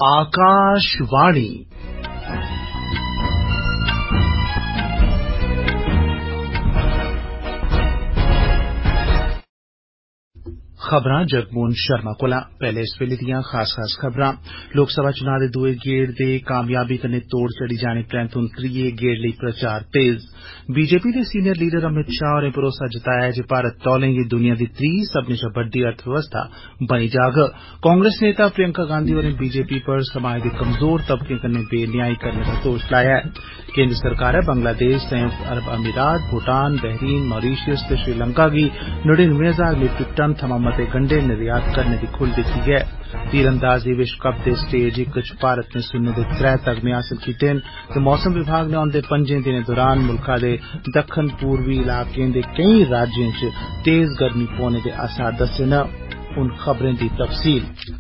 आकाशवाणी खबरां जगमोहन शर्मा कोला पैहले इस वेले दियां खास खबरां लोकसभा चुनां दे दुए गेड़ दे कामयाबी कन्नै तोड़ चढ़ी जाने परैंत हुन त्रिये गेड़ लेई प्रचार तेज बीजेपी दे सीनियर लीडर अमित शाह होरें भरोसा जताया जे भारत तौले गै दुनिया दी त्री सब्बनें शा बड्डी अर्थव्यवस्था बनी जाग कांग्रेस नेता प्रियंका गांधी होरें बीजेपी पर समाज दे कमजोर तबकें कन्नै बेन्यायी करने दा दोष लाया ऐ केंद्र सरकारै बंगलादेश संयुक्त अरब अमीरात भूटान बहरीन मॉरीशस ते श्रीलंका गी 99,000 मीट्रिक टन थमां मते गंडे निर्यात करने दी खुल्ल दित्ती ऐ तीरंदाजी विश्व कप दे स्टेज 1 च भारत ने सुन्ने दे 3 तगमे हासल कीते न ते मौसम विभाग ने औंदे 5 दिनें दौरान मुल्खा दे दक्खन पूर्वी इलाकें दे केई राज्यें च तेज गर्मी पौने दे आसार दस्से न हुन खबरें दी तफसील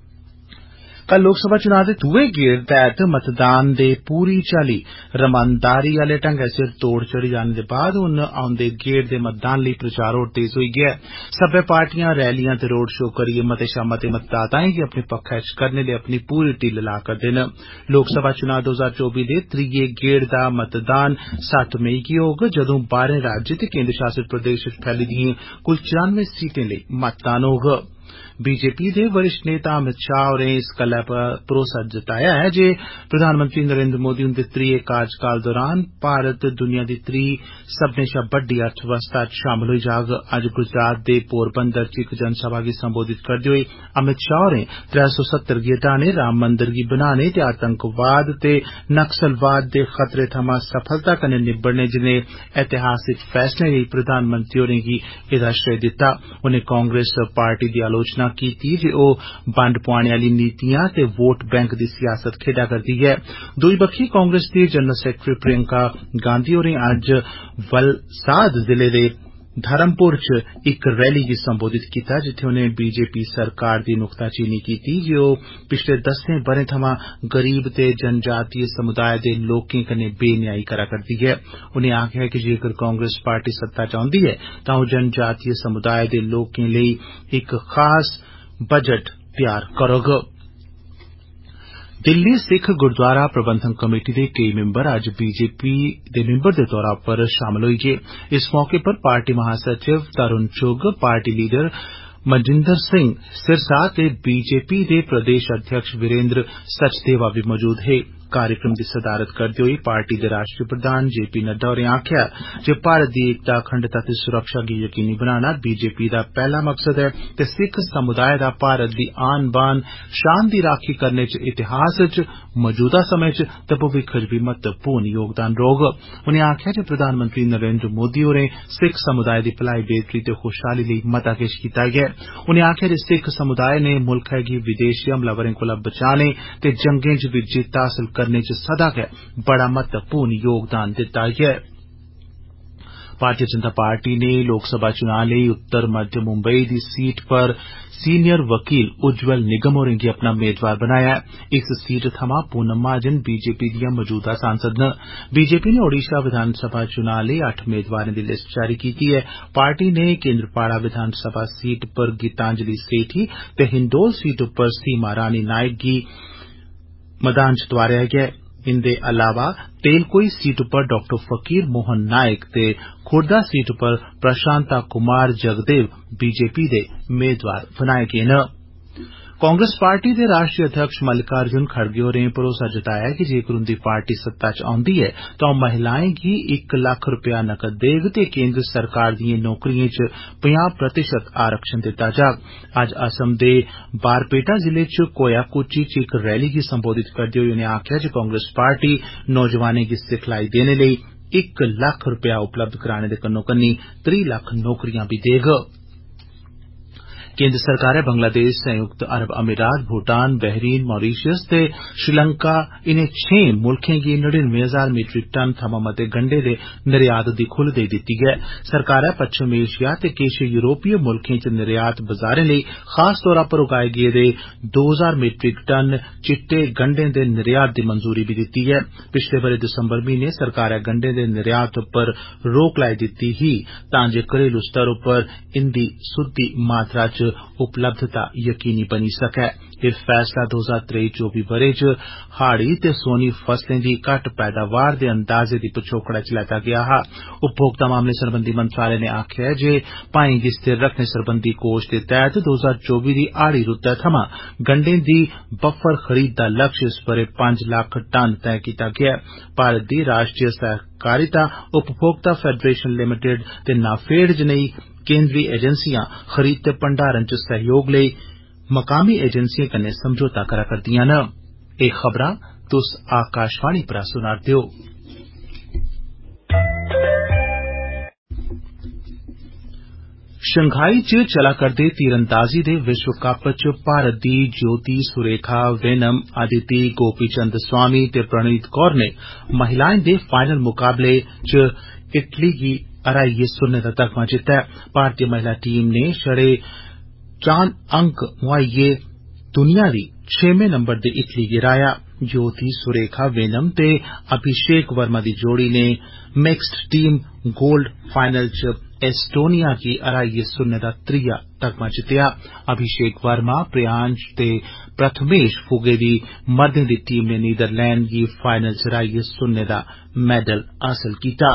कल लोकसभा चुनां दे दुए गेड़ तैहत मतदान दे पूरी चाली रमानदारी आले ढंगै सिर तोड़ चढ़ी जाने दे बाद हुन औंदे गेड़ दे मतदान लेई प्रचार होर तेज होई गेआ ऐ सब्बै पार्टियां रैलियां ते रोड शो करियै मते शा मते मतदाताएं गी अपने पक्खै च करने लेई अपनी पूरी ढिल्ल ला करदे न लोकसभा चुनां 2024 दे त्रिये गेड़ दा मतदान 7 मई गी होग जदूं 12 राज्य ते केंद्र शासित प्रदेश च फैली दिएं कुल 94 सीटें लेई मतदान होग बीजेपी दे वरिष्ठ नेता अमित शाह होरें इस गल्लै पर भरोसा जताया ऐ जे प्रधानमंत्री नरेंद्र मोदी हुंदे त्रिये कार्यकाल दौरान भारत दुनिया दी त्री सब्बनें शा बड्डी अर्थव्यवस्था च शामल होई जाग अज्ज गुजरात दे पोरबंदर च इक जनसभा गी संबोधित करदे होई अमित शाह होरें 370 गी हटाने राम मंदिर गी बनाने ते आतंकवाद ते नक्सलवाद दे खतरे थमां सफलता कन्नै निब्बड़ने जनेह ऐतिहासिक फैसले लेई प्रधानमंत्री होरें गी एदा श्रेय दित्ता उनें कांग्रेस पार्टी दी आलोचना कीती जे ओह बंड पोआने आली नीतियां ते वोट बैंक दी सियासत खेडा करदी ऐ दूई बक्खी कांग्रेस दी जनरल सैक्रेटरी प्रियंका गांधी होरें अज्ज वलसाद जिले दे धरमपुर च इक रैली गी संबोधित कीता जित्थे उनें बीजेपी सरकार दी नुक्ताचीनी कीती जे ओह पिछले 10 ब'रें थमां गरीब ते जनजातीय समुदाय दे लोकें कन्नै बेन्यायी करा करदी ऐ उनें आखेआ कि जेकर कांग्रेस पार्टी सत्ता च औंदी ऐ तां ओह जनजातीय समुदाय दे लोकें लेई इक खास बजट तैयार करोग दिल्ली सिख गुरुद्वारा प्रबंधन कमेटी दे केई मिम्बर अज्ज बीजेपी दे मिम्बर दे तौरा पर शामल होई गे इस मौके पर पार्टी महासचिव तरुण चुग पार्टी लीडर मजिंदर सिंह सिरसा ते बीजेपी दे प्रदेश अध्यक्ष वीरेंद्र सचदेवा बी मौजूद हे कार्यक्रम दी सदारत करदे होई पार्टी दे राष्ट्रीय प्रधान जेपी नड्डा होरें आखेआ जे भारत दी एकता अखंडता ते सुरक्षा गी यकीनी बनाना बीजेपी दा पैहला मकसद ऐ ते सिख समुदाय दा भारत दी आन बान शान दी राखी करने च इतिहास च मौजूदा समें च ते भविक्ख च बी महत्वपूर्ण योगदान रौह्ग उनें आखेआ जे प्रधानमंत्री नरेंद्र मोदी होरें सिख समुदाय दी भलाई बेहतरी ते खुशहाली लेई मता किश कीता ऐ उनें आखेआ जे सिख समुदाय ने मुल्खै गी विदेशी हमलावरें कोला बचाने ते जंगें च बी जित्त हासल करने च सदा गै बड़ा महत्वपूर्ण योगदान दित्ता ऐ भारतीय जनता पार्टी ने लोकसभा चुनां लेई उत्तर मध्य मुंबई दी सीट पर सीनियर वकील उज्जवल निगम होरें गी अपना मेदवार बनाया इस सीट थमां पूनम महाजन बीजेपी दियां मौजूदा सांसद न बीजेपी ने ओडिशा विधानसभा चुनां लेई 8 मेदवारें दी लिस्ट जारी कीती ऐ पार्टी ने केंद्रपाड़ा विधानसभा सीट पर गीतांजलि सेठी ते हिंडोल सीट पर सीमा रानी नायक गी मैदान च तोआरेआ गेआ इंदे अलावा तेलकोई सीट पर डॉ फकीर मोहन नायक ते खुर्दा सीट पर प्रशांता कुमार जगदेव बीजेपी दे मेदवार बनाए गे न कांग्रेस पार्टी दे राष्ट्रीय अध्यक्ष मल्लिकार्जुन खड़गे होरें भरोसा जताया कि जेकर उंदी पार्टी सत्ता च औंदी ऐ तां महिलाएं गी 1 लक्ख रपेआ नकद देग ते केंद्र सरकार दिएं नौकरिएं च 50% आरक्षण दित्ता जाग अज्ज असम दे बारपेटा जिले च कोयाकुची च इक रैली गी संबोधित करदे होई उनें आखेआ जे कांग्रेस पार्टी नौजवानें गी सिखलाई देने लेई 1 लक्ख रपेआ उपलब्ध कराने दे कन्नो-कन्नी 3 लक्ख नौकरियां बी देग केंद्र सरकारै बंगलादेश संयुक्त अरब अमीरात भूटान बहरीन मॉरीशस ते श्रीलंका इनें 6 मुल्खें गी 99,000 मीट्रिक टन थमां मते गंडे दे निर्यात दी खुल्ल देई दित्ती ऐ सरकारै पच्छम एशिया ते किश यूरोपीय मुल्खें च निर्यात बजारें लेई खास तौरा पर उगाए गेदे 2,000 मीट्रिक टन चिट्टे गंडें दे निर्यात दी मंजूरी बी दित्ती ऐ पिछले बरे दिसंबर म्हीने सरकारै गंडें दे निर्यात पर रोक लाई दित्ती ही तां जे घरेलू स्तर उप्पर इंदी सुद्दी मात्रा च उपलब्धता यकीनी बनी सकै। एह फैसला 2023-24 ब'रे च हाड़ी ते सोनी फसलें दी घट्ट पैदावार दे अंदाजे दी पछोकड़ा च लैता गेआ हा। उपभोक्ता मामले सरबंधी मंत्रालय ने आखेआ ऐ जे भाएं गी स्थिर रखने सरबंधी कोष दे तैहत 2024 दी हाड़ी रुत्तै थमां गंडें दी बफर खरीद दा लक्ष्य इस ब'रे 5 लाख टन तय कीता गेआ ऐ। भारत दी राष्ट्रीय सहकारिता उपभोक्ता फेडरेशन लिमिटेड ते नाफेड जनेही केंद्री एजेंसियां खरीद ते भंडारण च सहयोग लेई मकामी एजेंसिएं कन्नै समझौता करा करदियां न। एह खबरां तुस आकाशवाणी परा सुना'रदे ओ। शंघाई च चला करदे तीरंदाजी दे विश्व कप च भारत दी ज्योति सुरेखा वेनम, अदिति, गोपी चंद स्वामी ते प्रणीत कौर ने महिलाएं दे फाइनल मुकाबले च इटली गी हराइयै सुन्ने दा तगमा जित्ता ऐ। भारतीय महिला टीम ने छड़े 4 अंक मुहाइयै दुनिया दी 6वें नंबर दे इटली गी हराया। ज्योति सुरेखा वेनम ते अभिषेक वर्मा दी जोड़ी ने मिक्स्ड टीम गोल्ड फाइनल च एस्टोनिया गी हराइयै सुन्ने दा 3 तगमा जित्तेआ। अभिषेक वर्मा, प्रियांश ते प्रथमेश फुगे दी मर्दें दी टीम ने नीदरलैंड गी फाइनल च हराइयै सुन्ने दा मेडल हासल कीता।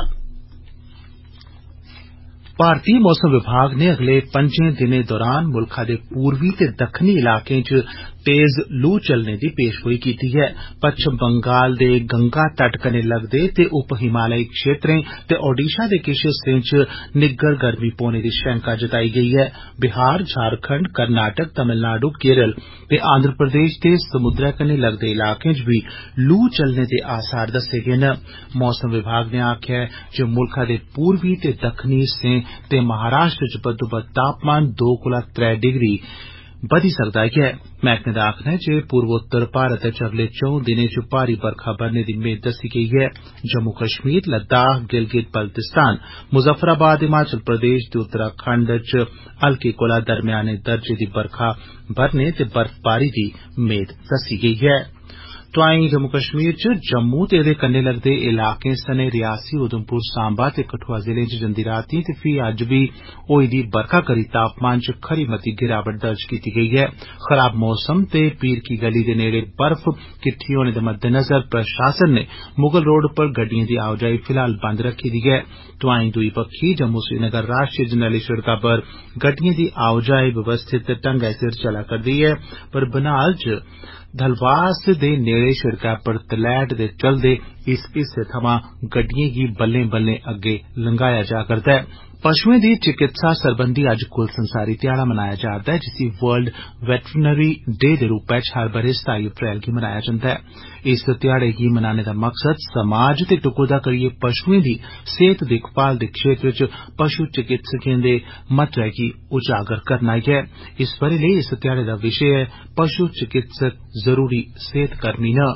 भारतीय मौसम विभाग ने अगले 5 दिनें दौरान मुल्खा दे पूर्वी ते दक्खनी इलाकें च तेज लू चलने दी पेशगोई कीती है। पच्छम बंगाल दे गंगा तट कन्नै लगदे ते उप हिमालयी क्षेत्रें ते ओडिशा दे किश हिस्सें च निग्गर गर्मी पौने दी शैंका जताई गेई है। बिहार, झारखंड, कर्नाटक, तमिलनाडु, केरल ते आंध्र प्रदेश दे समुद्रै कन्नै लगदे इलाकें च बी लू चलने दे आसार दस्से गे न। मौसम विभाग ने आखेआ ऐ जे मुल्खा दे पूर्वी ते दक्खनी हिस्सें ते महाराष्ट्र च बद्धोबद्ध तापमान 2 कोला 3 डिग्री बधी सकदा ऐ। मैह्कमे दा आखना ऐ जे पूर्वोत्तर भारत च अगले 4 दिनें च भारी बरखा बरने दी मेद दस्सी गेई ऐ। जम्मू कश्मीर, लद्दाख, गिलगित बल्तिस्तान, मुजफ्फराबाद, हिमाचल प्रदेश ते उत्तराखंड च हल्की कोला दरम्याने दर्जे दी बरखा बरने ते बर्फबारी दी मेद दस्सी गेई ऐ। तोआईं जम्मू कश्मीर च जम्मू ते एदे कन्नै लगदे इलाकें सने रियासी, उधमपुर, सांबा ते कठुआ जिलें च जंदी रातीं ते फ्ही अज्ज बी होई दी बरखा करी तापमान च खरी मती गिरावट दर्ज कीती गेई ऐ। खराब मौसम ते पीर की गली दे नेड़े बर्फ किट्ठी होने दे मद्देनजर प्रशासन ने मुगल रोड पर गड्डिएं दी आओजाई फिलहाल बंद रखी दी ऐ। तोआईं दूई बक्खी जम्मू श्रीनगर राष्ट्रीय जरनैली सड़का पर गड्डिएं दी आओजाई व्यवस्थित ढंगै सिर चला करदी ऐ, पर बनाल च धलवास दे नेड़े सड़कै पर तलैट दे चलदे इस हिस्से थमां गड्डिएं गी बल्लें बल्लें अग्गे लंघाया जा करदा ऐ। पशुएं दी चिकित्सा सरबंधी अज्ज कुल संसारी ध्याड़ा मनाया जा'रदा ऐ, जिसी वर्ल्ड वेटरनरी डे दे रूपै च हर ब'रे 27 अप्रैल गी मनाया जंदा ऐ। इस ध्याड़े गी मनाने दा मकसद समाज ते टकोह्दा करियै पशुएं दी सेहत दिक्खभाल दे क्षेत्र च पशु चिकित्सकें दे महत्वै गी उजागर करना ऐ। इस ब'रे लेई इस ध्याड़े दा विशे ऐ पशु चिकित्सक जरूरी सेहत कर्मी न।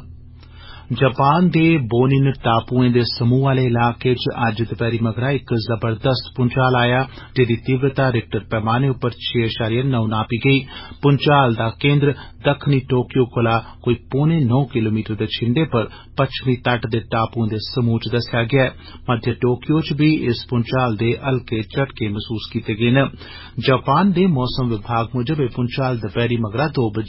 जापान दे बोनिन टापुएं दे समूह आले इलाके च अज्ज दपैह्री मगरा इक जबरदस्त भूंचाल आया, जेदी तीव्रता रिक्टर पैमाने उप्पर 6.9 नापी गेई। भूंचाल दा केंद्र दक्खनी टोक्यो कोला कोई 8.25 किलोमीटर दे छिंडे पर पच्छमी तट दे टापुएं दे समूह च दस्सेआ गेआ ऐ। मध्य टोक्यो च बी इस भूंचाल दे हल्के झटके महसूस कीते गे न। जापान दे मौसम विभाग मुजब एह भूंचाल दपैह्री मगरा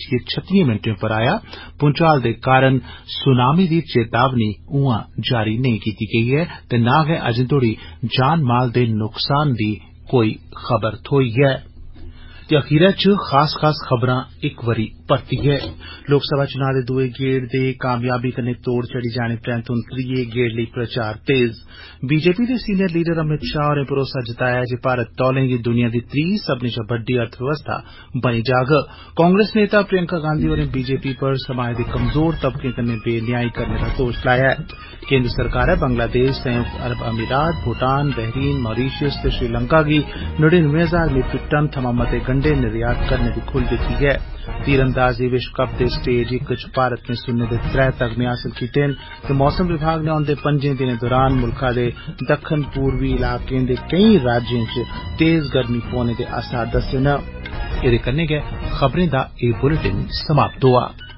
2:36 पर आया। भूंचाल दे कारण सुनामी दी चेतावनी उआं जारी नेईं कीती गेई ऐ ते नां गै अजें तोड़ी जान माल दे नुकसान दी कोई खबर थ्होई ऐ। ते अखीरै च खास खबरां इक बारी परतियै। लोकसभा चुनां दे दुए गेड़ दे कामयाबी कन्नै तोड़ चढ़ी जाने परैंत हून त्रीये गेड़ लेई प्रचार तेज। बीजेपी दे सीनियर लीडर अमित शाह होरें भरोसा जताया जे भारत तौले गै दुनिया दी त्री सब्बनें शा बड्डी अर्थव्यवस्था बनी जाग। कांग्रेस नेता प्रियंका गांधी होरें बीजेपी पर समाज दे कमजोर तबकें कन्नै बेन्यायी करने दा दोश लाया ऐ। केंद्र सरकारै बंगलादेश, संयुक्त अरब अमीरात, भूटान, बहरीन, मॉरीशस ते श्रीलंका गी 99,000 मीट्रिक टन थमां मते गंडे निर्यात करने दी खुल्ल दित्ती ऐ। तीरंदाजी विश्व कप दे स्टेज 1 च भारत ने सुन्ने दे 3 तगमे हासल कीते न ते मौसम विभाग ने औंदे 5 दिनें दौरान मुल्खा दे दक्खन पूर्वी इलाकें दे केई राज्यें च तेज गर्मी पौने दे आसार दस्से न। एदे कन्नै गै खबरें दा एह बुलेटिन समाप्त होआ।